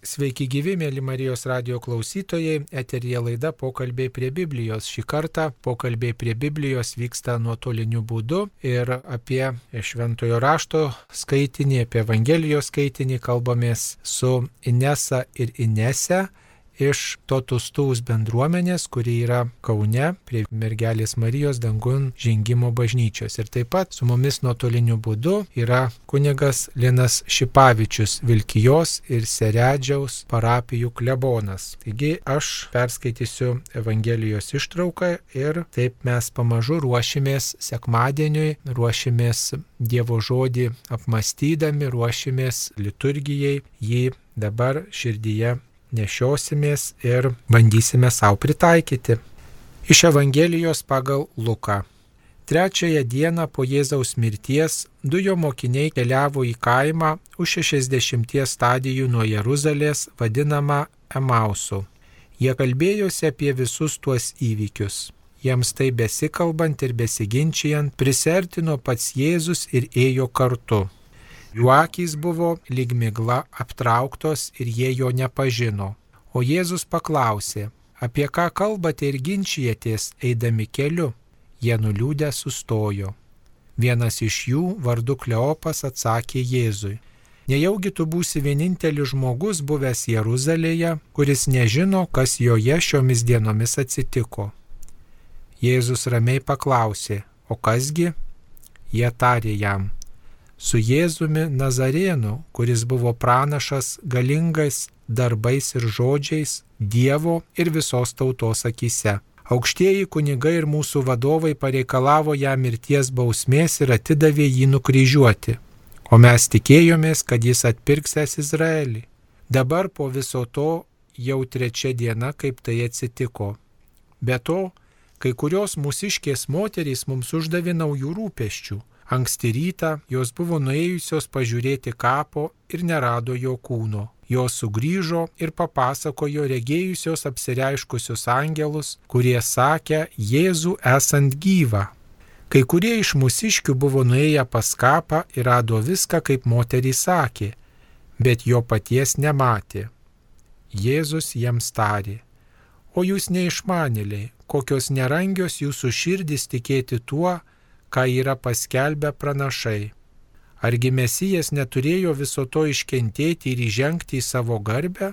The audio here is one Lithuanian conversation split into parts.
Sveiki gyvi, mėly Marijos radijo klausytojai, eteryje laida Pokalbiai prie Biblijos. Šį kartą Pokalbiai prie Biblijos vyksta nuotoliniu būdu ir apie Šventojo rašto skaitinį, apie Evangelijos skaitinį kalbamės su Inesa ir Inese iš Totus bendruomenės, kuri yra Kaune prie Mergelės Marijos dangun žengimo bažnyčios. Ir taip pat su mumis nuotoliniu būdu yra kunigas Linas Šipavičius, Vilkijos ir Seredžiaus parapijų klebonas. Taigi aš perskaitysiu Evangelijos ištrauką ir taip mes pamažu ruošimės sekmadieniui, ruošimės Dievo žodį apmastydami, ruošimės liturgijai, jį dabar širdyje nešiosimės ir bandysime savo pritaikyti. Iš Evangelijos pagal Luką. Trečiąją dieną po Jėzaus mirties du jo mokiniai keliavo į kaimą už 60 stadijų nuo Jeruzalės, vadinamą Emausu. Jie kalbėjosi apie visus tuos įvykius. Jiems tai besikalbant ir besiginčijant, prisertino pats Jėzus ir ėjo kartu. Jų akys buvo lyg migla aptrauktos ir jie jo nepažino. O Jėzus paklausė, apie ką kalbate ir ginčijatės eidami keliu? Jie nuliūdę sustojo. Vienas iš jų, vardu Kleopas, atsakė Jėzui, nejaugi tu būsi vienintelis žmogus buvęs Jeruzalėje, kuris nežino, kas joje šiomis dienomis atsitiko. Jėzus ramiai paklausė, o kasgi? Jie tarė jam, su Jėzumi Nazarėnu, kuris buvo pranašas galingais darbais ir žodžiais Dievo ir visos tautos akyse. Aukštieji kunigai ir mūsų vadovai pareikalavo jam mirties bausmės ir atidavė jį nukryžiuoti. O mes tikėjomės, kad jis atpirksęs Izraelį. Dabar po viso to jau 3 diena, kaip tai atsitiko. Be to, kai kurios mūsiškės moterys mums uždavė naujų rūpesčių. Anksti rytą jos buvo nuėjusios pažiūrėti kapo ir nerado jo kūno. Jos sugrįžo ir papasakojo regėjusios apsireiškusius angelus, kurie sakė Jėzų esant gyvą. Kai kurie iš mūsiškių buvo nuėję pas kapą ir rado viską, kaip moterys sakė, bet jo paties nematė. Jėzus jiems tarė, o jūs neišmanėliai, kokios nerangios jūsų širdys tikėti tuo, ką yra paskelbę pranašai. Argi Mesijas neturėjo viso to iškentėti ir įžengti į savo garbę?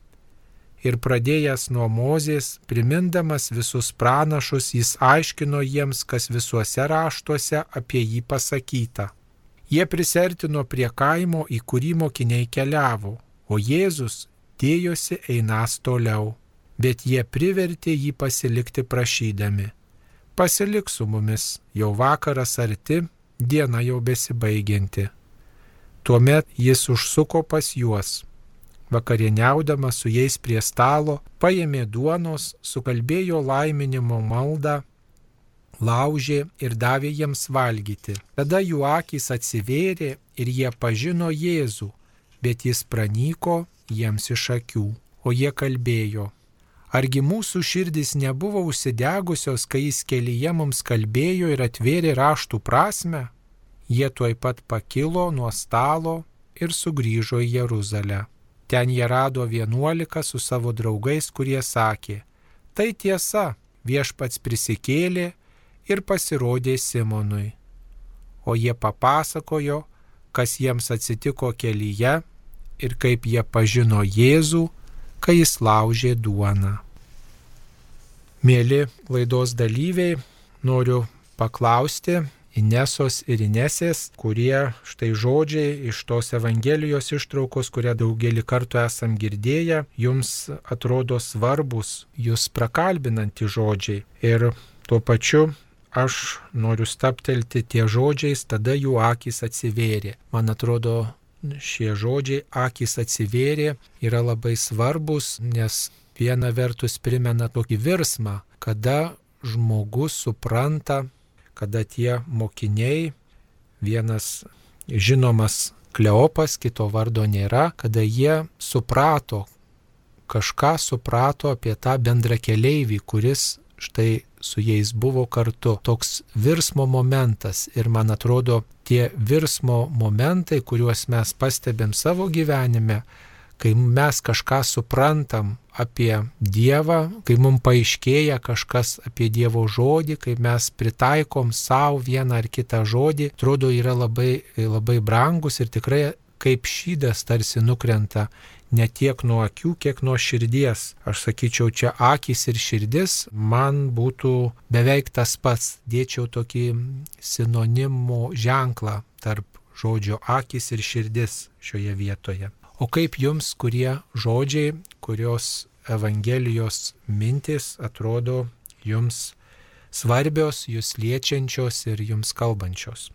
Ir pradėjęs nuo Mozės, primindamas visus pranašus, jis aiškino jiems, kas visuose raštuose apie jį pasakyta. Jie prisertino prie kaimo, į kurį mokiniai keliavo, o Jėzus dėjosi einąs toliau, bet jie privertė jį pasilikti prašydami. Pasilik su mumis, jau vakaras arti, diena jau besibaigianti. Tuomet jis užsuko pas juos. Vakarieniaudamas su jais prie stalo, paėmė duonos, sukalbėjo laiminimo maldą, laužė ir davė jiems valgyti. Tada jų akys atsivėrė ir jie pažino Jėzų, bet jis pranyko jiems iš akių, o jie kalbėjo. Argi mūsų širdys nebuvo užsidegusios, kai jis kelyje mums kalbėjo ir atvėrė raštų prasmę? Jie tuoj pat pakilo nuo stalo ir sugrįžo į Jeruzalę. Ten jie rado 11 su savo draugais, kurie sakė, tai tiesa, Viešpats prisikėlė ir pasirodė Simonui. O jie papasakojo, kas jiems atsitiko kelyje ir kaip jie pažino Jėzų, kai jis laužė duoną. Mėly laidos dalyviai, noriu paklausti Inesos ir Inesės, kurie štai žodžiai iš tos Evangelijos ištraukos, kurią daugelį kartų esam girdėję, jums atrodo svarbus, jūs prakalbinanti žodžiai. Ir tuo pačiu aš noriu stabtelti tie žodžiais, tada jų akys atsivėrė. Man atrodo, šie žodžiai akys atsivėrė yra labai svarbus, nes viena vertus primena tokį virsmą, kada žmogus supranta, kada tie mokiniai, vienas žinomas Kleopas, kito vardo nėra, kada jie suprato, kažką suprato apie tą bendrakeleivį, kuris štai su jais buvo kartu. Toks virsmo momentas ir man atrodo, tie virsmo momentai, kuriuos mes pastebėm savo gyvenime, kai mes kažką suprantam apie Dievą, kai mums paaiškėja kažkas apie Dievo žodį, kai mes pritaikom savo vieną ar kitą žodį, atrodo yra labai, labai brangus ir tikrai kaip šydas tarsi nukrenta ne tiek nuo akių, kiek nuo širdies. Aš sakyčiau, čia akys ir širdis man būtų beveik tas pats. Dėčiau tokį sinonimo ženklą tarp žodžio akys ir širdis šioje vietoje. O kaip jums, kurie žodžiai, kurios Evangelijos mintis atrodo jums svarbios, jūs liečiančios ir jums kalbančios?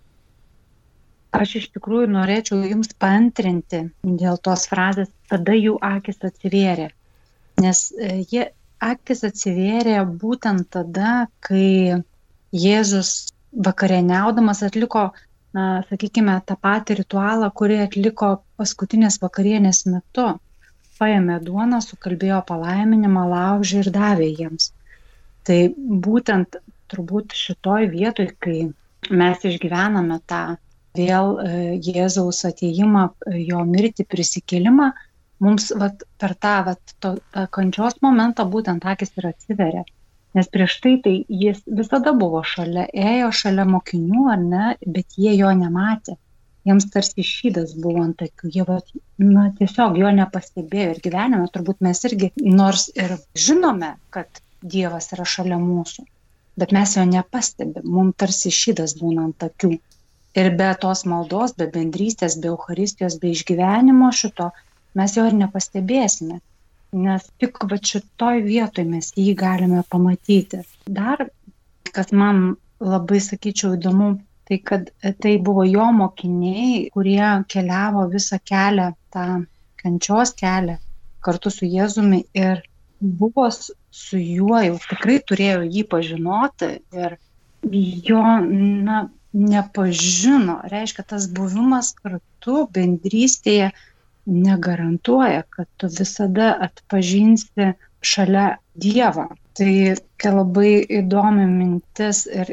Aš iš tikrųjų norėčiau jums paantrinti dėl tos frazės, tada jų akis atsivėrė. Nes jie akis atsivėrė būtent tada, kai Jėzus vakarieniaudamas atliko, sakykime, tą patį ritualą, kurį atliko paskutinės vakarienės metu. Paėmė duoną, sukalbėjo palaiminimą, laužė ir davė jiems. Tai būtent turbūt šitoj vietoj, kai mes išgyvename tą vėl Jėzaus atėjimą, jo mirtį, prisikėlimą, mums per tą kančios momentą būtent akis ir atsiveria. Nes prieš tai jis visada buvo šalia, ėjo šalia mokinių, ar ne, bet jie jo nematė. Jiems tarsi šydas buvo ant akių, jie tiesiog jo nepastebėjo ir gyvenime turbūt mes irgi, nors ir žinome, kad Dievas yra šalia mūsų, bet mes jo nepastebim, mums tarsi šydas būna ant akių. Ir be tos maldos, be bendrystės, be Eucharistijos, be išgyvenimo šito, mes jo ir nepastebėsime. Nes tik šitoj vietoj mes jį galime pamatyti. Dar, kas man labai, sakyčiau, įdomu, tai kad tai buvo jo mokiniai, kurie keliavo visą kelią, tą kančios kelią, kartu su Jėzumi ir buvo su juo, jau tikrai turėjo jį pažinoti ir jo, nepažino. Reiškia, tas buvimas kartu bendrystėje negarantuoja, kad tu visada atpažinsi šalia Dievą. Tai labai įdomi mintis ir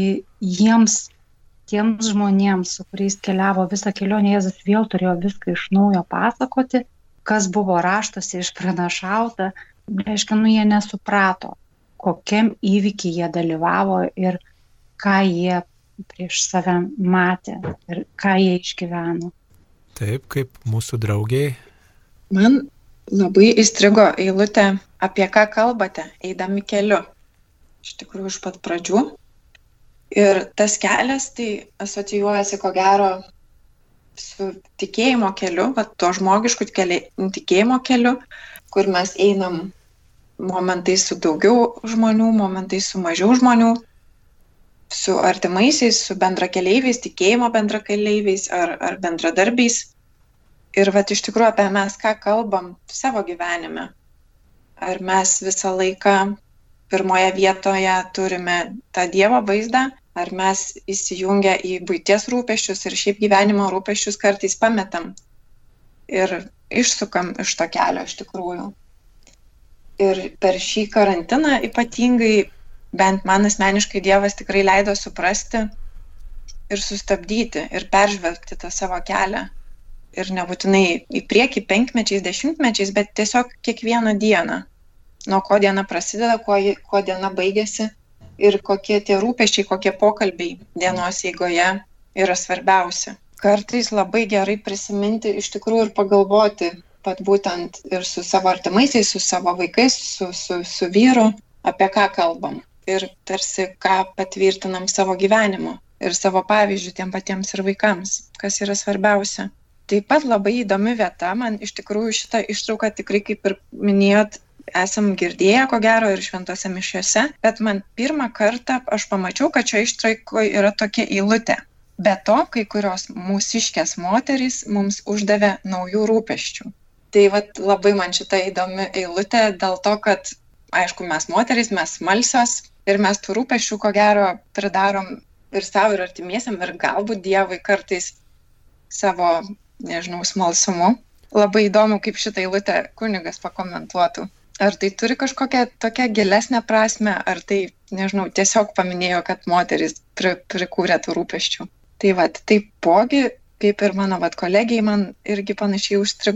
tiems žmonėms, su kuriais keliavo visą kelionę, Jėzus vėl turėjo viską iš naujo pasakoti, kas buvo raštuose išpranašauta. Reiškia, jie nesuprato, kokiam įvykiai jie dalyvavo ir ką jie prieš save matė ir ką jie išgyveno. Taip, kaip mūsų draugiai. Man labai įstrigo eilutė, apie ką kalbate, eidami keliu. Iš tikrųjų, iš pat pradžių. Ir tas kelias tai asocijuojasi ko gero su tikėjimo keliu, to žmogišku tikėjimo keliu, kur mes einam momentais su daugiau žmonių, momentais su mažiau žmonių, su artimaisiais, su bendrakeleiviais, tikėjimo bendrakeleiviais ar bendradarbiais. Ir iš tikrųjų apie mes ką kalbam savo gyvenime. Ar mes visą laiką pirmoje vietoje turime tą Dievo vaizdą, ar mes įsijungę į buities rūpesčius ir šiaip gyvenimo rūpesčius kartais pametam ir išsukam iš to kelio iš tikrųjų. Ir per šį karantiną ypatingai, bent man asmeniškai, Dievas tikrai leido suprasti ir sustabdyti ir peržvelgti tą savo kelią. Ir nebūtinai į priekį 5 mečiais, 10 mečiais, bet tiesiog kiekvieną dieną. Nuo ko diena prasideda, kuo diena baigėsi ir kokie tie rūpesčiai, kokie pokalbiai dienos eigoje yra svarbiausi. Kartais labai gerai prisiminti iš tikrųjų ir pagalvoti, pat būtent ir su savo artimaisiais, su savo vaikais, su vyru, apie ką kalbam. Ir tarsi ką patvirtinam savo gyvenimu ir savo pavyzdžių tiem patiems ir vaikams, kas yra svarbiausia. Taip pat labai įdomi vieta, man iš tikrųjų šitą ištrauką tikrai, kaip ir minėjot, esam girdėję ko gero ir šventose mišiose, bet man pirmą kartą aš pamačiau, kad čia ištraukoje yra tokia eilutė. Be to, kai kurios mūsiškės moterys mums uždavė naujų rūpesčių. Tai labai man šita įdomi eilutė dėl to, kad, aišku, mes moterys, mes smalsios ir mes tų rūpesčių ko gero pridarom ir savo ir artimiesiam ir galbūt Dievui kartais savo, smalsumu. Labai įdomu, kaip šitą eilutę kunigas pakomentuotų. Ar tai turi kažkokią tokią gilesnę prasme, ar tai, tiesiog paminėjo, kad moteris prikūrė tų rūpesčių. Tai taipogi, kaip ir mano kolegijai, man irgi panašiai užstrigo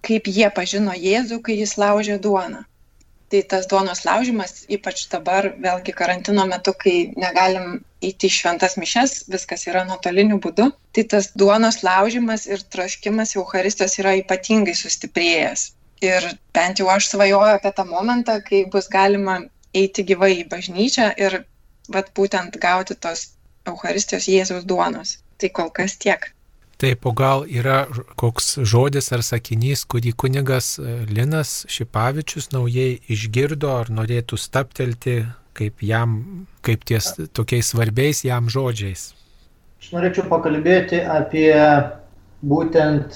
kaip jie pažino Jėzų, kai jis laužė duoną. Tai tas duonos laužimas, ypač dabar, vėlgi karantino metu, kai negalim eiti į šventas mišias, viskas yra nuotoliniu būdu, tai tas duonos laužimas ir troškimas Eucharistijos yra ypatingai sustiprėjęs. Ir bent jau aš svajoju apie tą momentą, kai bus galima eiti gyvai į bažnyčią ir būtent gauti tos Eucharistijos Jėzaus duonos. Tai kol kas tiek. Taip, o gal yra koks žodis ar sakinys, kurį kunigas Linas Šipavičius naujai išgirdo ar norėtų stabtelti kaip ties tokiais svarbiais jam žodžiais? Aš norėčiau pakalbėti apie būtent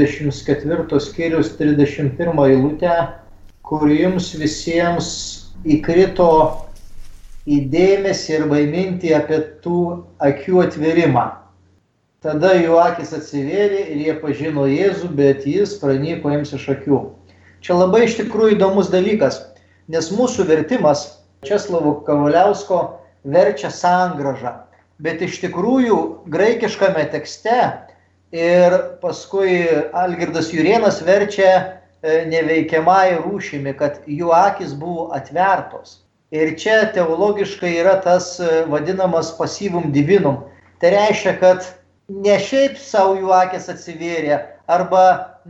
24 skyrius 31 eilutę, kur jums visiems įkrito į dėmesį ir mintį apie tų akių atvėrimą. Tada jų akis atsivėrė ir jie pažino Jėzų, bet jis pranyko jiems iš akių. Čia labai iš tikrųjų įdomus dalykas, nes mūsų vertimas Česlovo Kavaliausko verčia sangrąžą, bet iš tikrųjų graikiškame tekste ir paskui Algirdas Jurėnas verčia neveikiamąją rūšimi, kad jų akis buvo atvertos. Ir čia teologiškai yra tas vadinamas pasyvum divinum. Tai reiškia, kad ne šiaip savo jų akis atsivėrė, arba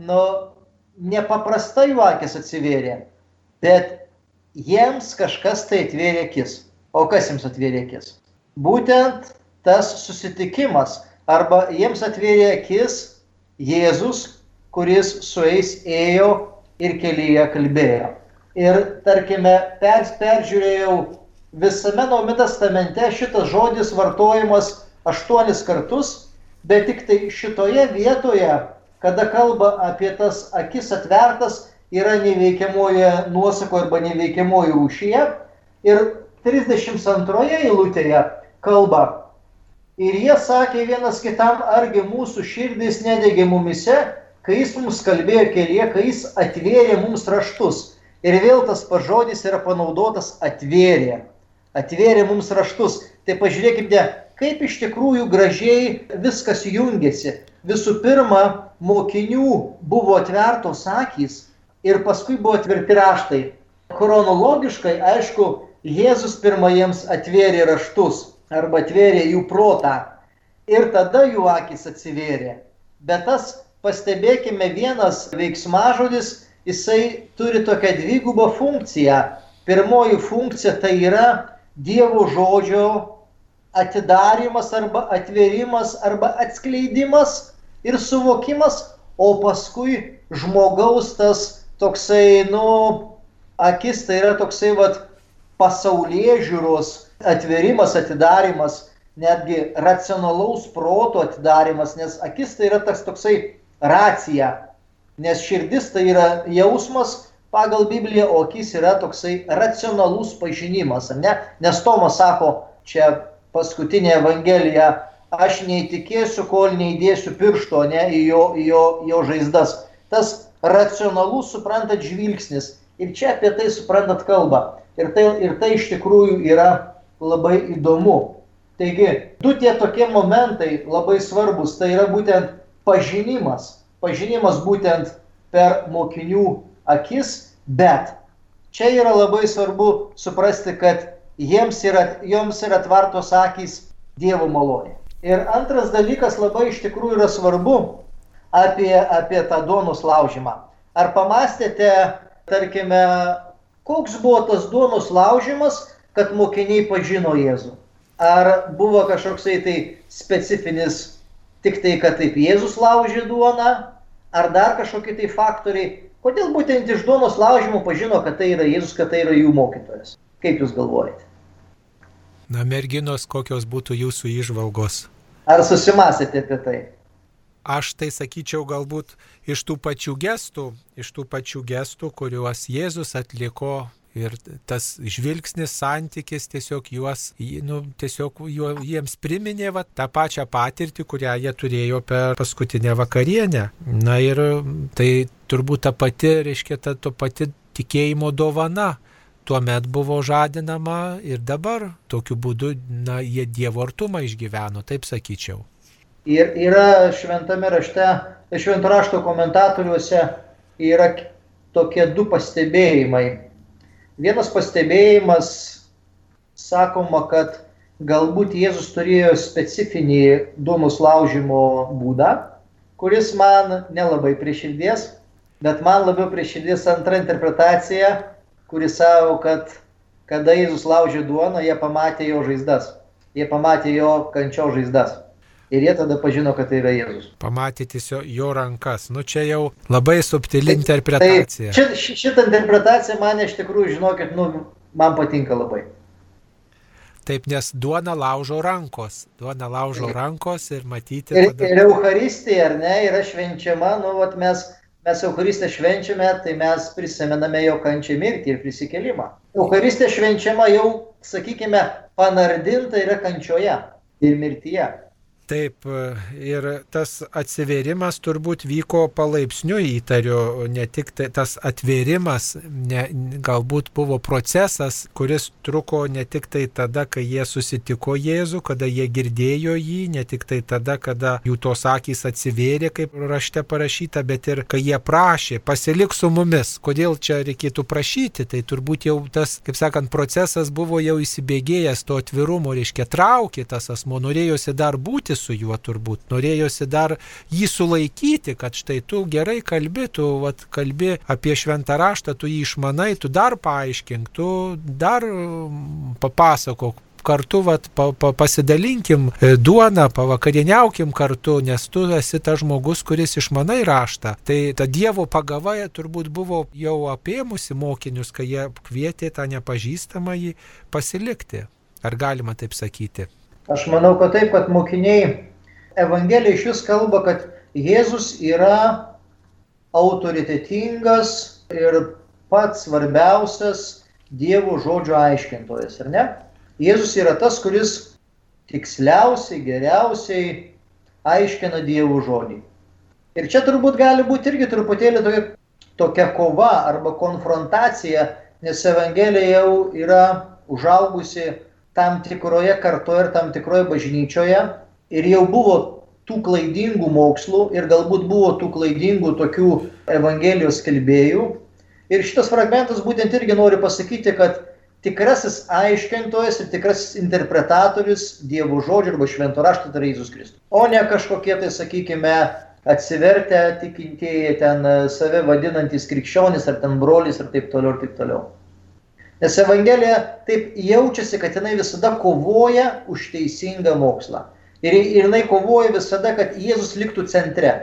nepaprastai jų akis atsivėrė, bet jiems kažkas tai atvėrė akis. O kas jiems atvėrė akis? Būtent tas susitikimas, arba jiems atvėrė akis Jėzus, kuris su jais ėjo ir kelyje kalbėjo. Ir tarkime, peržiūrėjau visame Naujame testamente šitas žodis vartojamas 8 kartus, bet tik tai šitoje vietoje, kada kalba apie tas akis atvertas, yra neveikiamoje nuosakoje arba neveikiamoje rūšyje. Ir 32 eilutėje kalba: ir jie sakė vienas kitam, argi mūsų širdys nedegė mumise, kai jis mums kalbėjo kelyje, kai jis atvėrė mums raštus. Ir vėl tas pažodis yra panaudotas atvėrė. Atvėrė mums raštus. Tai pažiūrėkite, kaip iš tikrųjų gražiai viskas jungiasi. Visų pirma, mokinių buvo atvertos akys ir paskui buvo atverti raštai. Chronologiškai, aišku, Jėzus pirma jiems atvėrė raštus arba atvėrė jų protą ir tada jų akys atsivėrė. Bet tas, pastebėkime, vienas veiksmažodis, jisai turi tokią dvigubą funkciją. Pirmoji funkcija tai yra Dievo žodžio atidarimas arba atvėrimas arba atskleidimas ir suvokimas, o paskui žmogaus tas toksai, akis, tai yra toksai pasaulėžiūros atvėrimas, atidarimas, netgi racionalaus proto atidarimas, nes akis tai yra tas toksai racija, nes širdis tai yra jausmas pagal Bibliją, o akis yra toksai racionalus pažinimas, ne? Nes Tomas sako, čia paskutinė Evangelija, aš neįtikėsiu, kol neįdėsiu piršto, ne, į jo žaizdas. Tas racionalus, suprantat, žvilgsnis. Ir čia apie tai, suprantat, kalba. Ir tai iš tikrųjų yra labai įdomu. Taigi, du tie tokie momentai labai svarbus, tai yra būtent pažinimas. Pažinimas būtent per mokinių akis, bet čia yra labai svarbu suprasti, kad joms yra atvertos akys Dievo malonė. Ir antras dalykas labai iš tikrųjų yra svarbu apie tą duonos laužymą. Ar pamastėte, tarkime, koks buvo tas duonos laužymas, kad mokiniai pažino Jėzų? Ar buvo kažkoksai tai specifinis, tik tai, kad taip Jėzus laužė duoną, ar dar kažkokie tai faktoriai? Kodėl būtent iš duonos laužymo pažino, kad tai yra Jėzus, kad tai yra jų mokytojas? Kaip jūs galvojate? Na, merginos, kokios būtų jūsų įžvalgos? Ar susimąstėte apie tai? Aš tai sakyčiau galbūt iš tų pačių gestų, kuriuos Jėzus atliko, ir tas žvilgsnis, santykis tiesiog jiems priminė tą pačią patirtį, kurią jie turėjo per paskutinę vakarienę. Na ir tai turbūt ta pati tikėjimo dovana tuomet buvo žadinama ir dabar tokiu būdu, jie Dievo artumą išgyveno, taip sakyčiau. Ir yra šventame rašte, švento rašto komentatoriuose yra tokie du pastebėjimai. Vienas pastebėjimas, sakoma, kad galbūt Jėzus turėjo specifinį duonos laužymo būdą, kuris man nelabai prie širdies, bet man labiau prie širdies antra interpretacija, kuris savo, kad kada Jėzus laužė duoną, jie pamatė jo žaizdas. Jie pamatė jo kančios žaizdas. Ir jie tada pažino, kad tai yra Jėzus. Pamatė tiesiog jo rankas. Nu čia jau labai subtili interpretacija. Šitą interpretaciją man iš tikrųjų, žinokit, man patinka labai. Taip, nes duona laužo rankos. Duona laužo rankos ir matyti... Ir Eucharistija, ar ne, yra švenčiama, mes Eucharistiją švenčiame, tai mes prisimename jo kančią, mirtį ir prisikėlimą. Eucharistija švenčiama jau, sakykime, panardinta yra kančioje ir mirtyje. Taip, ir tas atsivėrimas turbūt vyko palaipsniui, įtariu, ne tik tas atvėrimas, galbūt buvo procesas, kuris truko ne tik tai tada, kai jie susitiko Jėzų, kada jie girdėjo jį, ne tik tai tada, kada jų tos akys atsivėrė, kaip rašte parašyta, bet ir kai jie prašė, pasilik su mumis. Kodėl čia reikėtų prašyti? Tai turbūt jau tas, kaip sakant, procesas buvo jau įsibėgėjęs to atvirumo, reiškia traukė tas asmo, norėjosi dar būti su juo turbūt. Norėjosi dar jį sulaikyti, kad štai tu gerai kalbi, tu kalbi apie šventą raštą, tu jį išmanai, tu dar paaiškink, tu dar papasakok. Kartu pasidalinkim duoną, pavakarieniaukim kartu, nes tu esi tas žmogus, kuris išmanai raštą. Tai ta Dievo pagava turbūt buvo jau apėmusi mokinius, kai jie kvietė tą nepažįstamąjį pasilikti. Ar galima taip sakyti? Aš manau, kad taip, kad mokiniai Evangelija iš vis kalba, kad Jėzus yra autoritetingas ir pats svarbiausias Dievo žodžio aiškintojas, ar ne? Jėzus yra tas, kuris tiksliausiai, geriausiai aiškina Dievo žodį. Ir čia turbūt gali būti irgi truputėlį tokia kova arba konfrontacija, nes Evangelija jau yra užaugusi tam tikroje kartoje ir tam tikroje bažnyčioje ir jau buvo tų klaidingų mokslų ir galbūt buvo tų klaidingų tokių Evangelijos skelbėjų. Ir šitas fragmentas būtent irgi nori pasakyti, kad tikrasis aiškintojas ir tikrasis interpretatorius Dievo žodžio arba švento rašto tai yra Jėzus Kristus. O ne kažkokie tai, sakykime, atsivertę tikintieji ten save vadinantys krikščionys ar ten broliais ir taip toliau ir taip toliau. Nes Evangelija taip jaučiasi, kad jinai visada kovoja už teisingą mokslą. Ir jinai kovoja visada, kad Jėzus liktų centre.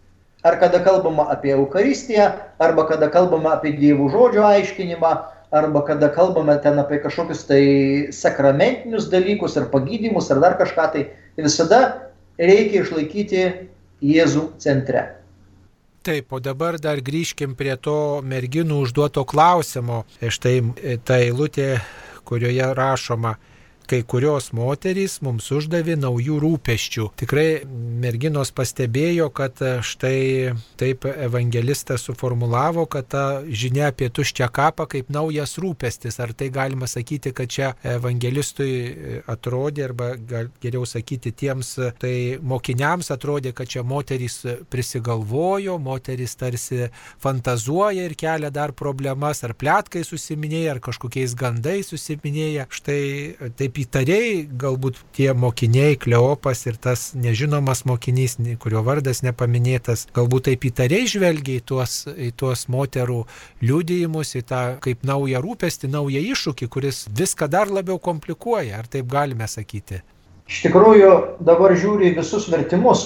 Ar kada kalbama apie Eucharistiją, arba kada kalbama apie Dievo žodžio aiškinimą, arba kada kalbame ten apie kažkokius tai sakramentinius dalykus, ar pagydymus, ar dar kažką, tai visada reikia išlaikyti Jėzų centre. Taip, o dabar dar grįžkim prie to merginų užduoto klausimo. Štai ta eilutė, kurioje rašoma, kai kurios moterys mums uždavė naujų rūpesčių. Tikrai merginos pastebėjo, kad štai taip evangelistas suformulavo, kad ta žinia apie tuščią kapą kaip naujas rūpestis. Ar tai galima sakyti, kad čia evangelistui atrodė, arba geriau sakyti tiems tai mokiniams atrodė, kad čia moterys prisigalvojo, moterys tarsi fantazuoja ir kelia dar problemas, ar pletkai susiminėja, ar kažkokiais gandais susiminėja. Štai taip įtariai galbūt tie mokiniai, Kleopas ir tas nežinomas mokinys, kurio vardas nepaminėtas, galbūt taip įtariai žvelgia į tuos moterų liudijimus, į tą kaip naują rūpestį, naują iššūkį, kuris viską dar labiau komplikuoja, ar taip galime sakyti? Iš tikrųjų, dabar žiūri visus vertimus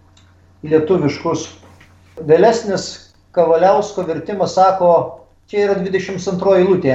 lietuviškus. Vėlesnis Kavaliausko vertimas sako, čia yra 22 eilutė,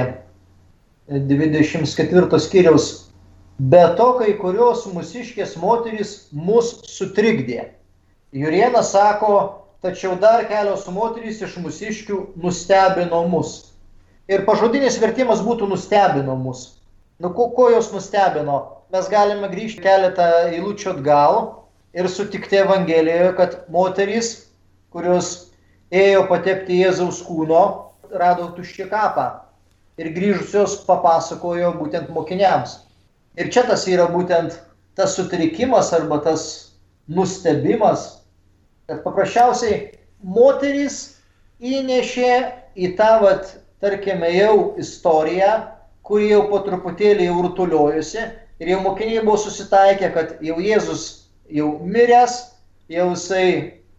24 skyriaus. Be to, kai kurios mūsiškės moterys mus sutrikdė. Jurienas sako, tačiau dar kelios moterys iš mūsiškių nustebino mus. Ir pažodinis vertimas būtų nustebino mus. Ko jos nustebino? Mes galime grįžti keletą eilučių atgal ir sutikti Evangelijoje, kad moterys, kurios ėjo patepti Jėzaus kūno, rado tuščią kapą. Ir grįžusios papasakojo būtent mokiniams. Ir čia tas yra būtent tas sutrikimas arba tas nustebimas, kad paprasčiausiai moterys įnešė į tą, tarkime, jau istoriją, kuri jau po truputėlį jau rutuliojusi ir jau mokiniai buvo susitaikę, kad jau Jėzus jau miręs, jau jisai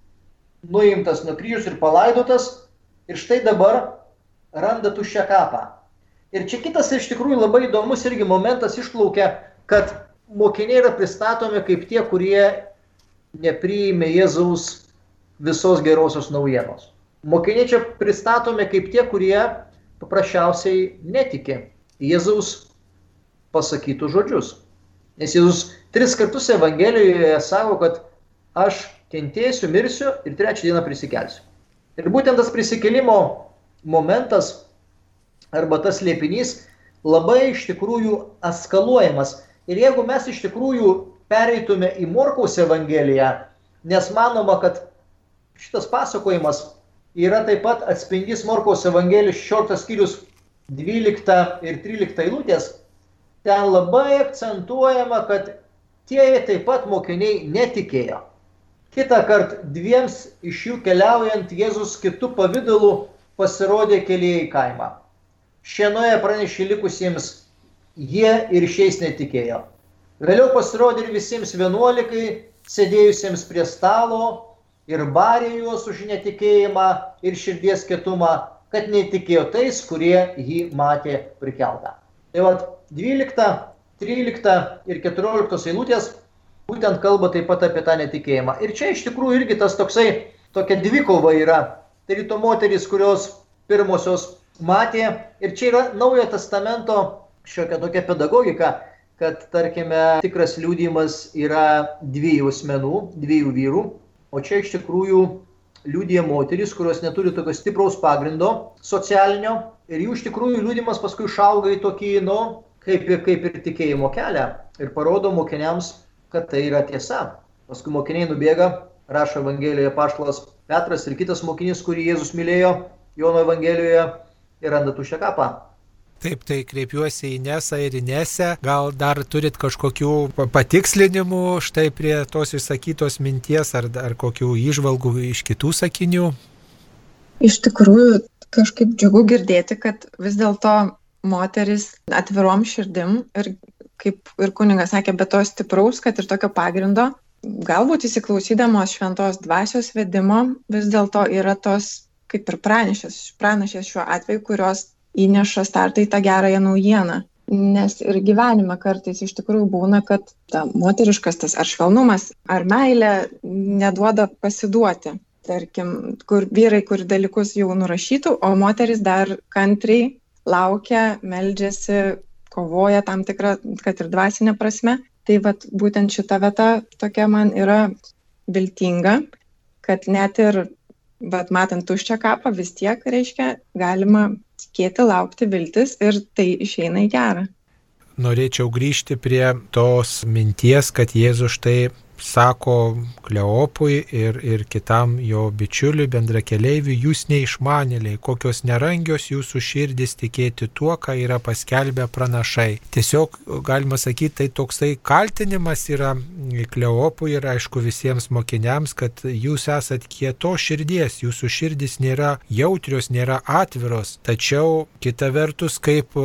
nuimtas nuo kryžiaus ir palaidotas ir štai dabar randa tuščią kapą. Ir čia kitas iš tikrųjų labai įdomus irgi momentas išplaukia, kad mokiniai yra pristatomi kaip tie, kurie nepriėmė Jėzaus visos gerosios naujienos. Mokiniai čia pristatomi kaip tie, kurie paprasčiausiai netikė Jėzaus pasakytų žodžius. Nes Jėzus 3 kartus Evangelijoje sako, kad aš kentėsiu, mirsiu ir 3 dieną prisikelsiu. Ir būtent tas prisikėlimo momentas arba tas slėpinys labai iš tikrųjų eskaluojamas. Ir jeigu mes iš tikrųjų pereitume į Morkaus Evangeliją, nes manoma, kad šitas pasakojimas yra taip pat atspindys Morkaus Evangelijos 16 skyrius 12 ir 13 eilutės, ten labai akcentuojama, kad tie taip pat mokiniai netikėjo. Kitą kartą 2 iš jų keliaujant Jėzus kitų pavidalų pasirodė kelyje į kaimą. Šienoje pranešė likusiems, jie ir šiais netikėjo. Vėliau pasirodė ir visiems 11 sėdėjusiems prie stalo ir barė juos už netikėjimą ir širdies kietumą, kad netikėjo tais, kurie jį matė prikeltą. Tai 12, 13 ir 14 eilutės būtent kalba taip pat apie tą netikėjimą. Ir čia iš tikrųjų irgi tas tokia dvikova yra. Tai ryto moterys, kurios pirmosios matė. Ir čia yra Naujojo testamento šiokia tokia pedagogika, kad, tarkime, tikras liudijimas yra 2 asmenų, 2 vyrų. O čia iš tikrųjų liudija moterys, kurios neturi tokio stipraus pagrindo socialinio. Ir jų iš tikrųjų liudijimas paskui išauga į tokį, kaip ir tikėjimo kelią. Ir parodo mokiniams, kad tai yra tiesa. Paskui mokiniai nubėga, rašo Evangelijoje apaštalas Petras ir kitas mokinys, kurį Jėzus mylėjo Jono Evangelijoje, ir randa tuščią kapą. Taip, tai kreipiuosi į Inesą ir Inesę. Gal dar turit kažkokių patikslinimų štai prie tos išsakytos minties ar kokių įžvalgų iš kitų sakinių? Iš tikrųjų, kažkaip džiugu girdėti, kad vis dėlto moteris atvirom širdim ir, kaip ir kunigas sakė, be to stipraus, kad ir tokio pagrindo, galbūt įsiklausydamos šventos dvasios vedimo, vis dėlto yra tos kaip ir pranašės šiuo atveju, kurios įneša startą į tą gerąją naujieną. Nes ir gyvenime kartais iš tikrųjų būna, kad ta moteriškas tas ar švelnumas, ar meilė neduoda pasiduoti. Tarkim, kur vyrai, kur dalykus jau nurašytų, o moteris dar kantriai laukia, meldžiasi, kovoja tam tikrą, kad ir dvasinė prasme. Tai būtent šita vieta tokia man yra viltinga, kad net ir matant tuščią kapą vis tiek, reiškia, galima tikėti, laukti, viltis ir tai išeina į gerą. Norėčiau grįžti prie tos minties, kad Jėzus štai sako Kleopui ir kitam jo bičiuliui, bendrakeleiviui, jūs neišmanėliai, kokios nerangios jūsų širdis tikėti tuo, ką yra paskelbę pranašai. Tiesiog, galima sakyti, tai toksai kaltinimas yra Kleopui ir aišku visiems mokiniams, kad jūs esat kieto širdies, jūsų širdis nėra jautrios, nėra atviros. Tačiau kita vertus, kaip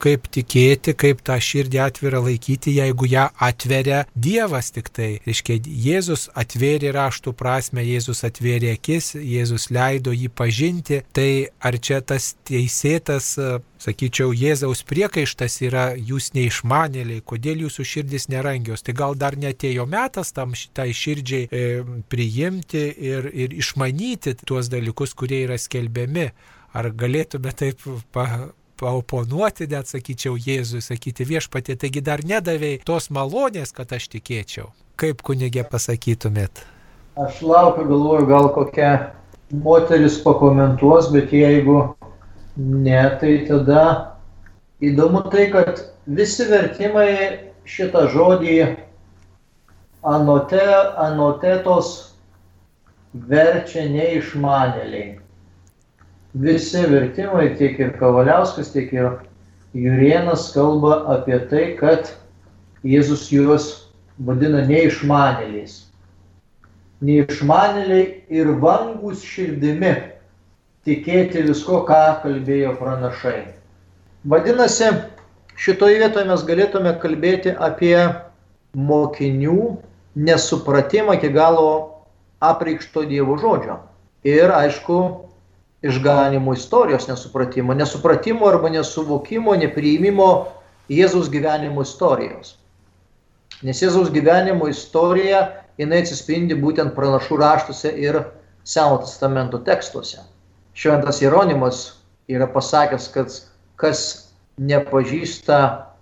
tikėti, kaip tą širdį atvirą laikyti, jeigu ją atveria Dievas tik tai. Jėzus atvėrė raštų prasme, Jėzus atvėrė akis, Jėzus leido jį pažinti. Tai ar čia tas teisėtas, sakyčiau, Jėzaus priekaištas yra jūs neišmanėliai, kodėl jūsų širdis nerangios? Tai gal dar netėjo metas tam šitai širdžiai priimti ir išmanyti tuos dalykus, kurie yra skelbiami? Ar galėtume taip paoponuoti, net sakyčiau, Jėzui, sakyti viešpatie, taigi dar nedavėjai tos malonės, kad aš tikėčiau? Kaip kunigė pasakytumėt? Aš laukiu, galvoju, gal kokia moteris pakomentuos, bet jeigu ne, tai tada įdomu tai, kad visi vertimai šitą žodį anotetos verčia neišmanėliai. Visi vertimai, tiek ir Kavaliauskas, tiek ir Jurėnas kalba apie tai, kad Jėzus juos vadina neišmanėliais. Neišmanėliai ir vangus širdimi. tikėti visko, ką kalbėjo pranašai. Vadinasi, šitoje vietoje mes galėtume kalbėti apie mokinių nesupratimą iki galo apreikšto Dievo žodžio. Ir, aišku, išganimo istorijos nesupratimo arba nesuvokimo, nepriimimo Jėzaus gyvenimo istorijos. Nes Jėzaus gyvenimo istorija, jinai atsispindi būtent pranašų raštuose ir Seno testamento tekstuose. Šventas Jeronimas yra pasakęs, kad kas nepažįsta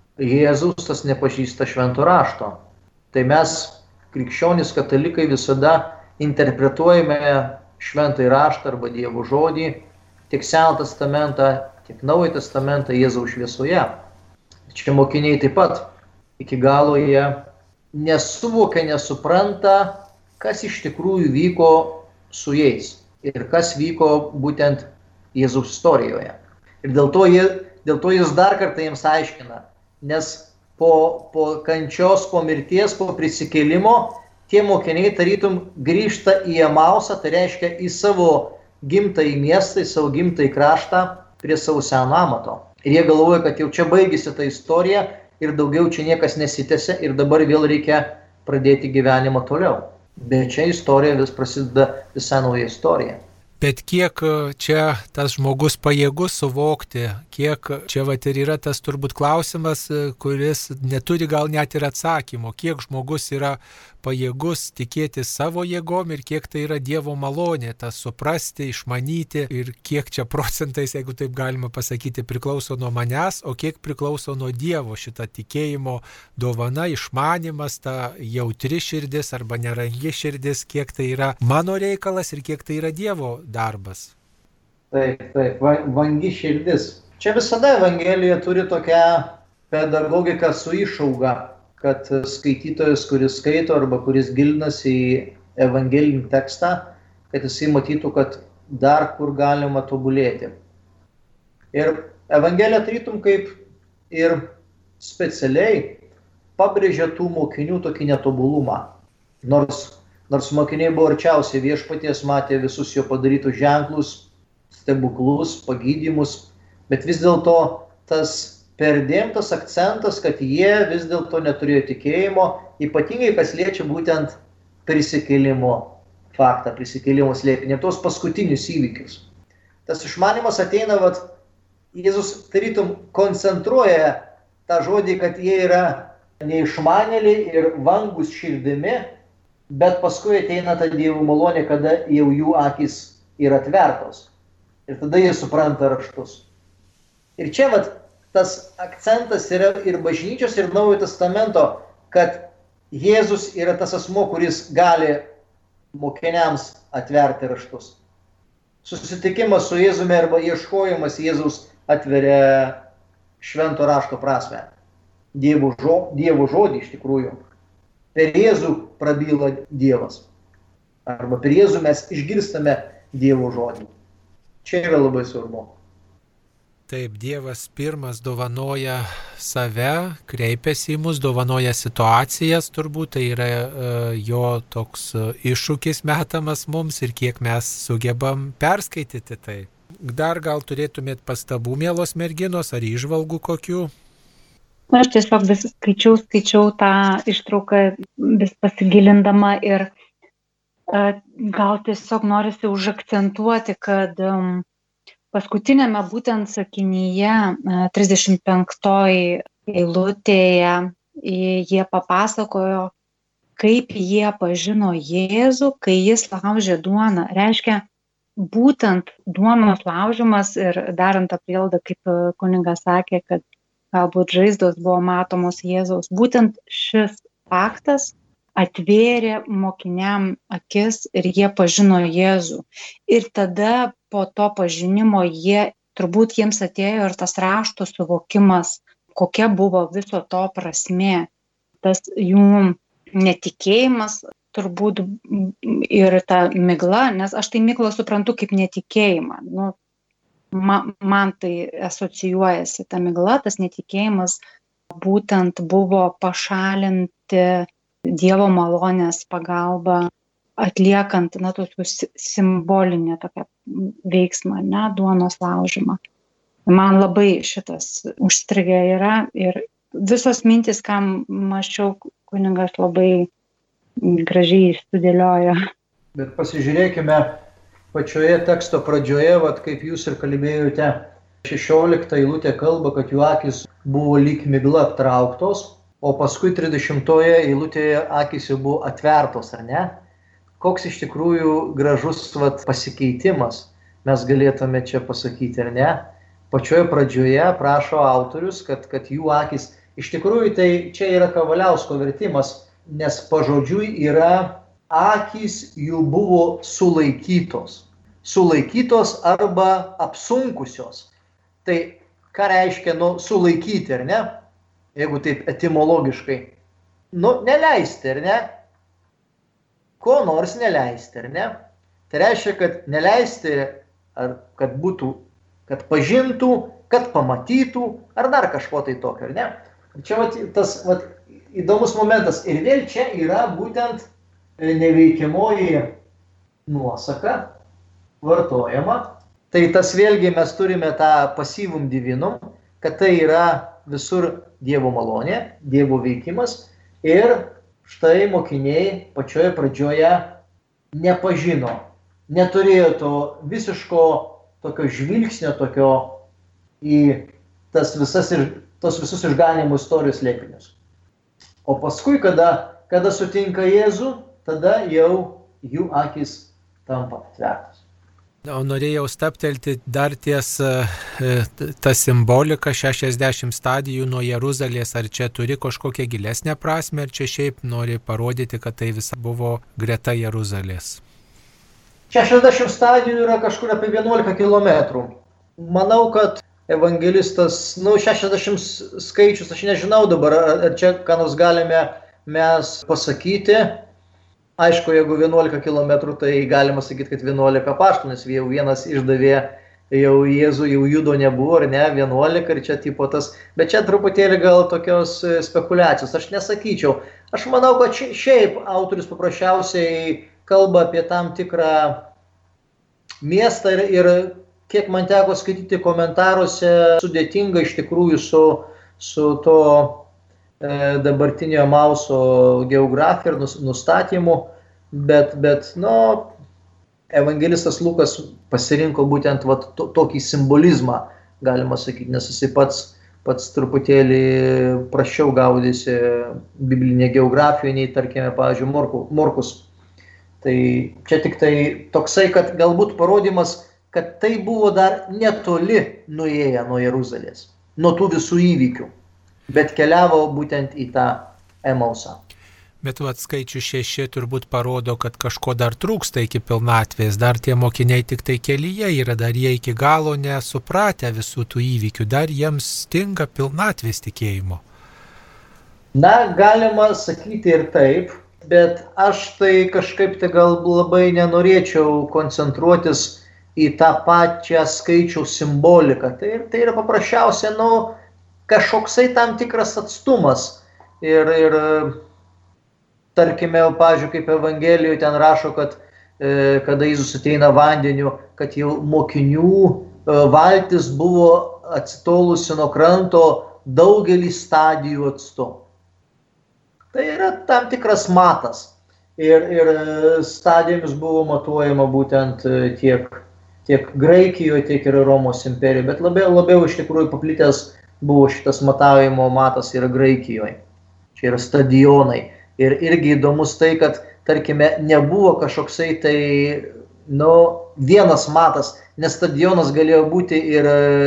Jėzus, tas nepažįsta švento rašto. Tai mes, krikščionys katalikai, visada interpretuojame šventąjį raštą arba Dievo žodį, tiek Seną testamentą, tiek Naująjį testamentą Jėzaus šviesoje. Čia mokiniai taip pat iki galo jie nesuvokia, nesupranta, kas iš tikrųjų vyko su jais ir kas vyko būtent Jėzaus istorijoje. Ir dėl to jis dar kartą jiems aiškina, nes po kančios, po mirties, po prisikėlimo tie mokiniai tarytum grįžta į Emausą, tai reiškia į savo gimtąjį miestą, į savo gimtąjį kraštą prie savo seno amato. Ir jie galvoja, kad jau čia baigėsi ta istorija ir daugiau čia niekas nesitęsia ir dabar vėl reikia pradėti gyvenimą toliau. Bet čia istorija vis prasideda visai nauja istorija. Bet kiek čia tas žmogus pajėgus suvokti, kiek čia vat ir yra tas turbūt klausimas, kuris neturi gal net ir atsakymo, kiek žmogus yra pajėgus tikėti savo jėgom ir kiek tai yra Dievo malonė, tas suprasti, išmanyti ir kiek čia procentais, jeigu taip galima pasakyti, priklauso nuo manęs, o kiek priklauso nuo Dievo šita tikėjimo dovana, išmanimas, ta jautri širdis arba nerangi širdis, kiek tai yra mano reikalas ir kiek tai yra Dievo darbas. Taip, vangi širdis. Čia visada Evangelija turi tokią pedagogiką su išauga, kad skaitytojas, kuris skaito arba kuris gilinasi į evangelinį tekstą, kad jisai matytų, kad dar kur galima tobulėti. Ir Evangelija tarytum kaip ir specialiai pabrėžia tų mokinių tokį netobulumą. Nors mokiniai buvo arčiausiai viešpaties, matė visus jo padarytus ženklus, stebuklus, pagydymus, bet vis dėlto tas perdėmtas akcentas, kad jie vis dėlto neturėjo tikėjimo, ypatingai kas liečia būtent prisikėlimo faktą, prisikėlimo slėpinį, tos paskutinius įvykius. Tas išmanimas ateina, Jėzus tarytum koncentruoja tą žodį, kad jie yra neišmanėliai ir vangus širdimi, bet paskui ateina ta Dievo malonė, kada jau jų akys yra atvertos. Ir tada jie supranta raštus. Ir čia tas akcentas yra ir bažnyčios, ir Naujojo testamento, kad Jėzus yra tas asmuo, kuris gali mokiniams atverti raštus. Susitikimas su Jėzumi arba ieškojimas Jėzaus atveria švento rašto prasmę. Dievo žodį iš tikrųjų. Per Jėzų prabyla Dievas. Arba per Jėzų mes išgirstame Dievo žodį. Čia yra labai svarbu. Taip, Dievas pirmas dovanoja save, kreipiasi į mus, dovanoja situacijas, turbūt tai yra jo toks iššūkis metamas mums ir kiek mes sugebam perskaityti tai. Dar gal turėtumėt pastabų, mielos merginos, ar įžvalgų kokių? Aš tiesiog vis skaičiau tą ištrauką, vis pasigilindama ir gal tiesiog norisi užakcentuoti, kad paskutinėme būtent sakinyje, 35 eilutėje, jie papasakojo, kaip jie pažino Jėzų, kai jis laužė duoną. Reiškia, būtent duonos laužimas ir darant tą prielaidą, kaip kunigas sakė, kad galbūt žaizdos buvo matomos Jėzaus. Būtent šis faktas atvėrė mokiniam akis ir jie pažino Jėzų. Ir tada po to pažinimo turbūt jiems atėjo ir tas rašto suvokimas, kokia buvo viso to prasmė. Tas jų netikėjimas turbūt ir ta migla, nes aš tai miglą suprantu kaip netikėjimą. Man tai asocijuojasi ta migla, tas netikėjimas būtent buvo pašalinti Dievo malonės pagalba atliekant, tokius simbolinį tokią veiksmą, duonos laužymą. Man labai šitas užstrigę yra ir visos mintis, ką mąsčiau, kunigas labai gražiai sudėliojo. Bet pasižiūrėkime pačioje teksto pradžioje, kaip jūs ir kalbėjote, 16 eilutė kalba, kad jų akis buvo lyg migla aptrauktos, o paskui 30 eilutėje akis jau buvo atvertos, ar ne? Koks iš tikrųjų gražus pasikeitimas, mes galėtume čia pasakyti, ar ne? Pačioje pradžioje prašo autorius, kad jų akis, iš tikrųjų tai čia yra Kavaliausko vertimas, nes pažodžiui yra akys jų buvo sulaikytos. Sulaikytos arba apsunkusios. Tai ką reiškia, sulaikyti, ar ne? Jeigu taip etimologiškai. Neleisti, ar ne? Ko nors neleisti, ar ne? Tai reiškia, kad neleisti, ar kad būtų, kad pažintų, kad pamatytų, ar dar kažko tai tokio, ar ne? Čia tas įdomus momentas. Ir vėl čia yra būtent neveikiamoji nuosaka vartojama. Tai tas vėlgi mes turime tą pasyvum divinum, kad tai yra visur Dievo malonė, Dievo veikimas. Ir štai mokiniai pačioje pradžioje nepažino, neturėjo to visiško tokio žvilgsnio, tokio į tos visus išganimo istorijos slėpinius. O paskui, kada sutinka Jėzų, tada jau jų akis tampa atvertos. O norėjau stabtelti dar ties tą simboliką 60 stadijų nuo Jeruzalės, ar čia turi kažkokią gilesnę prasme, ar čia šiaip nori parodyti, kad tai visa buvo greta Jeruzalės? 60 stadijų yra kažkur apie 11 kilometrų. Manau, kad evangelistas, 60 skaičius, aš nežinau dabar, ar čia ką nors galime mes pasakyti. Aišku, jeigu 11 kilometrų, tai galima sakyti, kad 11 apaštalų, nes jau vienas išdavė jau Jėzų, jau Judo nebuvo, ar ne, 11 ir čia tipo tas, bet čia truputėlį gal tokios spekulacijos, aš nesakyčiau. Aš manau, kad šiaip autorius paprasčiausiai kalba apie tam tikrą miestą ir kiek man teko skaityti komentaruose, sudėtinga iš tikrųjų su to dabartinio Emauso geografija ir nustatymu, bet evangelistas Lukas pasirinko būtent tokį simbolizmą, galima sakyti, nes jisai pats truputėlį prasčiau gaudėsi biblinė geografija, nei, tarkime, pavyzdžiui, Morkus. Tai čia tik tai toksai, kad galbūt parodymas, kad tai buvo dar netoli nuėję nuo Jeruzalės, nuo tų visų įvykių, bet keliavo būtent į tą Emausą. Bet skaičius 6 turbūt parodo, kad kažko dar trūksta iki pilnatvės, dar tie mokiniai tik tai kelyje yra, dar jie iki galo nesupratę visų tų įvykių, dar jiems stinga pilnatvės tikėjimo. Na, galima sakyti ir taip, bet aš tai kažkaip tai gal labai nenorėčiau koncentruotis į tą pačią skaičiaus simboliką. Tai yra paprasčiausia, kažkoksai tam tikras atstumas. Ir tarkime, pavyzdžiui, kaip Evangelijoje ten rašo, kad kada Jėzus ateina vandeniu, kad jau mokinių valtis buvo atsitolusi nuo kranto daugelį stadijų atstu. Tai yra tam tikras matas. Ir stadijomis buvo matuojama būtent tiek Graikijoje, tiek ir Romos imperijoje, bet labiau iš tikrųjų paplitęs buvo šitas matavimo matas yra Graikijoje. Čia yra stadionai. Ir irgi įdomus tai, kad, tarkime, nebuvo kažkoksai tai, vienas matas, nes stadionas galėjo būti ir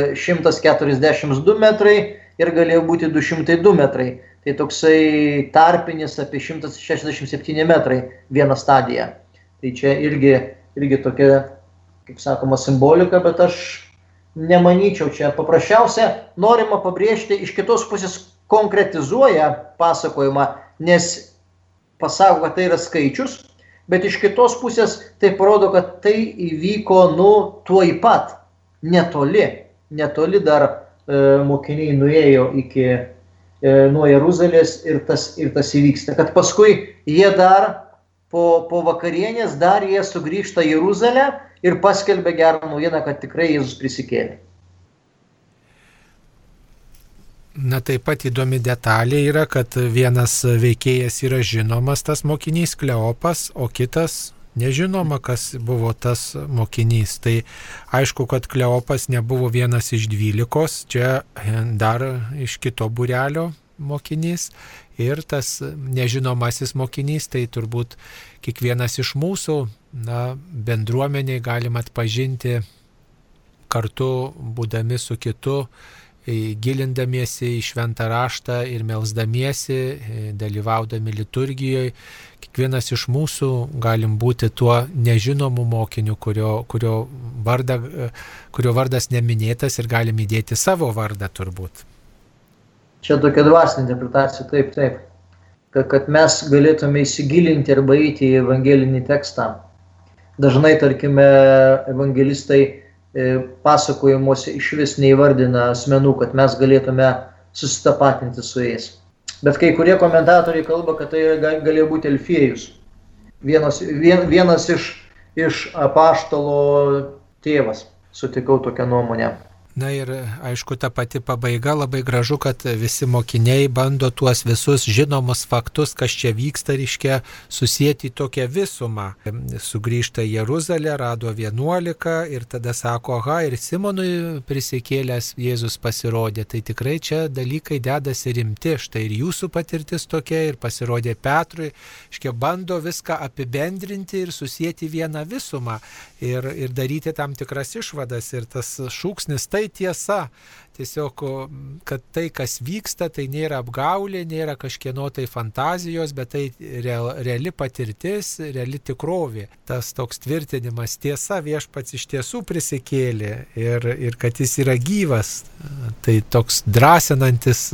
142 metrai ir galėjo būti 202 metrai. Tai toksai tarpinis apie 167 metrai viena stadija. Tai čia irgi tokia, kaip sakoma, simbolika, bet aš nemanyčiau čia. Paprasčiausia, norima pabrėžti, iš kitos pusės konkretizuoja pasakojimą, nes pasako, kad tai yra skaičius, bet iš kitos pusės tai parodo, kad tai įvyko tuoj pat, netoli dar mokiniai nuėjo nuo Jeruzalės ir tas įvyksta. Kad paskui jie dar po vakarienės dar jie sugrįžta į Jeruzalę ir paskelbia gerą naujieną, kad tikrai Jėzus prisikėlė. Na taip pat įdomi detalė yra, kad vienas veikėjas yra žinomas, tas mokinys Kleopas, o kitas nežinoma, kas buvo tas mokinys. Tai aišku, kad Kleopas nebuvo vienas iš 12, čia dar iš kito būrelio mokinys. Ir tas nežinomasis mokinys, tai turbūt kiekvienas iš mūsų bendruomeniai galim atpažinti kartu, būdami su kitu, gilindamiesi į šventą raštą ir melsdamiesi, dalyvaudami liturgijoje. Kiekvienas iš mūsų galim būti tuo nežinomu mokiniu, kurio vardas neminėtas, ir galim įdėti savo vardą turbūt. Čia tokia dvasinė interpretacija, taip. Kad mes galėtume įsigilinti arba eiti į evangelinį tekstą. Dažnai, tarkime, evangelistai pasakojimuose iš vis neįvardina asmenų, kad mes galėtume susitapatinti su jais. Bet kai kurie komentatoriai kalba, kad tai galėjo būti Elfiejus. Vienas iš apaštalo tėvas. Sutikau tokią nuomonę. Na ir aišku, ta pati pabaiga, labai gražu, kad visi mokiniai bando tuos visus žinomus faktus, kas čia vyksta, reiškia, susijęti į tokią visumą. Sugrįžta į Jeruzalę, rado 11 ir tada sako, aha, ir Simonui prisikėlęs Jėzus pasirodė. Tai tikrai čia dalykai dedasi rimti, štai ir jūsų patirtis tokia, ir pasirodė Petrui. Reiškia, bando viską apibendrinti ir susijęti vieną visumą ir daryti tam tikras išvadas. Ir tas šūksnis tai tiesa, tiesiog, kad tai, kas vyksta, tai nėra apgaulė, nėra kažkieno tai fantazijos, bet tai reali patirtis, reali tikrovė. Tas toks tvirtinimas, tiesa, viešpats iš tiesų prisikėlė ir kad jis yra gyvas, tai toks drąsinantis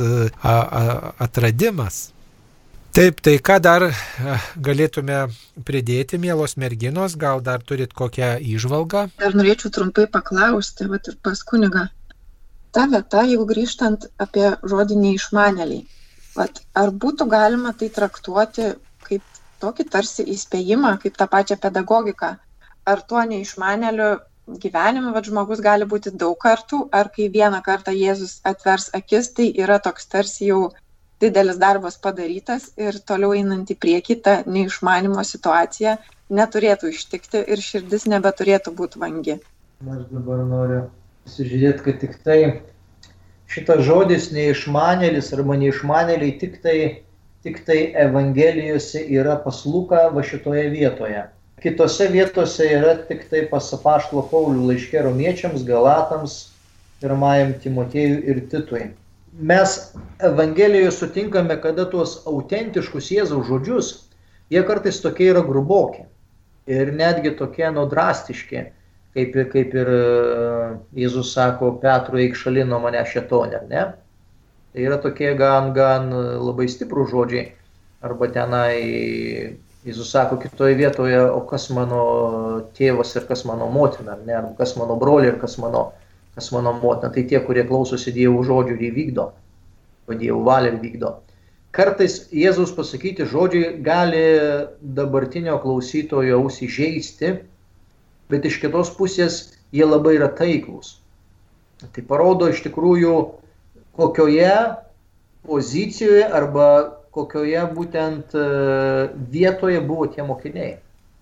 atradimas. Taip, tai ką dar galėtume pridėti, mielos merginos, gal dar turit kokią įžvalgą? Dar norėčiau trumpai paklausti, vat ir pas kunigą. Ta vieta, jeigu grįžtant apie žodį neišmanėliai, ar būtų galima tai traktuoti kaip tokį tarsi įspėjimą, kaip tą pačią pedagogiką? Ar tuo neišmanėliu gyvenime žmogus gali būti daug kartų, ar kai vieną kartą Jėzus atvers akis, tai yra toks tarsi jau didelis darbas padarytas ir toliau einant į priekį ta neišmanimo situacija neturėtų ištikti ir širdis nebeturėtų būti vangi. Aš dabar noriu pasižiūrėti, kad tik tai šitas žodis neišmanėlis arba neišmanėliai tik tai Evangelijose yra pas Luką va šitoje vietoje. Kitose vietose yra tik tai pas apaštalo Paulių laiške romiečiams, Galatams, 1 Timotiejui ir Titui. Mes Evangelijoje sutinkame, kada tuos autentiškus Jėzaus žodžius, jie kartais tokie yra gruboki ir netgi tokie drastiški, kaip ir Jėzus sako, Petrui, eik šalin nuo mane šėtone, ne? Tai yra tokie gan labai stiprų žodžiai, arba tenai Jėzus sako kitoje vietoje, o kas mano tėvas ir kas mano motina, ne? Arba kas mano broliai ir kas mano motina, tai tie, kurie klausosi Dievo žodžių ir įvykdo, o Dievo valią vykdo. Kartais Jėzaus pasakyti žodžiai gali dabartinio klausytojo ausį žeisti, bet iš kitos pusės jie labai yra taiklūs. Tai parodo iš tikrųjų, kokioje pozicijoje arba kokioje būtent vietoje buvo tie mokiniai.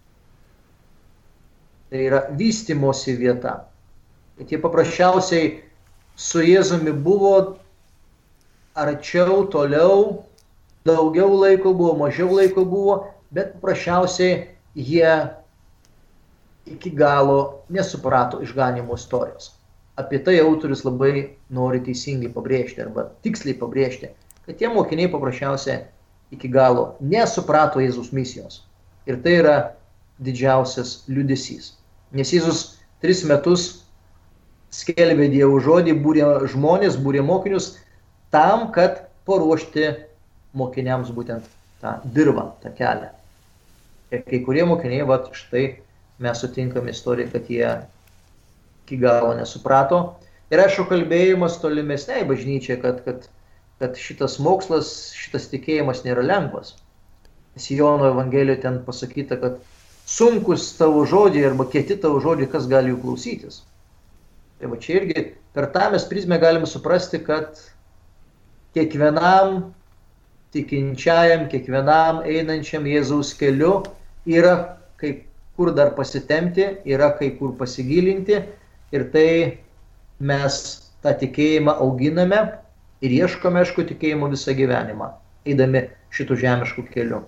Tai yra vystymosi vieta. Kad jie paprasčiausiai su Jėzumi buvo arčiau, toliau, daugiau laiko buvo, mažiau laiko buvo, bet paprasčiausiai jie iki galo nesuprato išganymo istorijos. Apie tai autorius labai nori teisingai pabrėžti arba tiksliai pabrėžti, kad tie mokiniai paprasčiausiai iki galo nesuprato Jėzus misijos. Ir tai yra didžiausias liūdesys. Nes Jėzus 3 metus skelbė Dievo žodį, būrė žmonės, būrė mokinius tam, kad paruošti mokiniams būtent tą dirvą, tą kelią. Ir kai kurie mokiniai, štai mes sutinkame istoriją, kad jie iki galo nesuprato. Ir aišku, kalbėjimas tolimesniai bažnyčiai, kad šitas mokslas, šitas tikėjimas nėra lengvas. Jono Evangelijoje ten pasakyta, kad sunkus tavo žodžiai arba kieti tavo žodžiai, kas gali jų klausytis. Tai va čia irgi per tą mes prizmę galime suprasti, kad kiekvienam tikinčiajam, kiekvienam einančiam Jėzaus keliu yra kai kur dar pasitemti, yra kai kur pasigilinti ir tai mes tą tikėjimą auginame ir ieškome, aišku, tikėjimo visą gyvenimą, eidami šitų žemiškų kelių.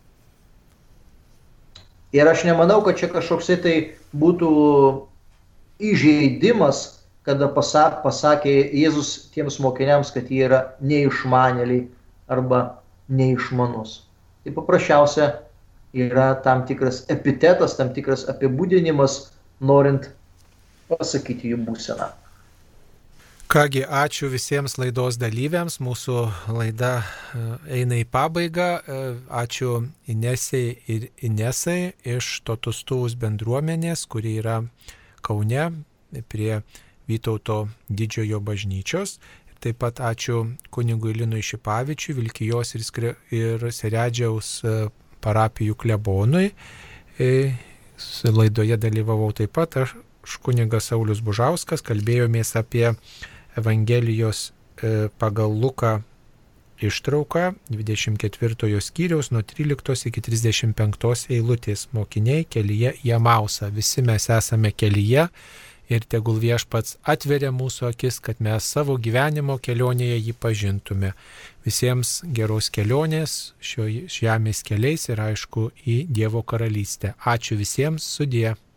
Ir aš nemanau, kad čia kažkoksai tai būtų įžeidimas, kada pasakė Jėzus tiems mokiniams, kad jie yra neišmanėliai arba neišmanus. Tai paprasčiausia yra tam tikras epitetas, tam tikras apibūdinimas, norint pasakyti jų būseną. Kągi, ačiū visiems laidos dalyviams, mūsų laida eina į pabaigą. Ačiū Inesei ir Inesai iš Totustuvus bendruomenės, kuri yra Kaune prie Vytauto didžiojo bažnyčios. Taip pat ačiū kunigui Linui Šipavičiui, Vilkijos ir Seredžiaus parapijų klebonui. Laidoje dalyvavau taip pat aš kunigas Saulius Bužauskas, kalbėjomės apie Evangelijos pagal Luką ištrauką 24 skyriaus nuo 13 iki 35 eilutės. Mokiniai kelyje į Emausą. Visi mes esame kelyje ir tegul Viešpats atveria mūsų akis, kad mes savo gyvenimo kelionėje jį pažintume. Visiems geros kelionės žemės keliais ir aišku į Dievo karalystę. Ačiū visiems, sudie.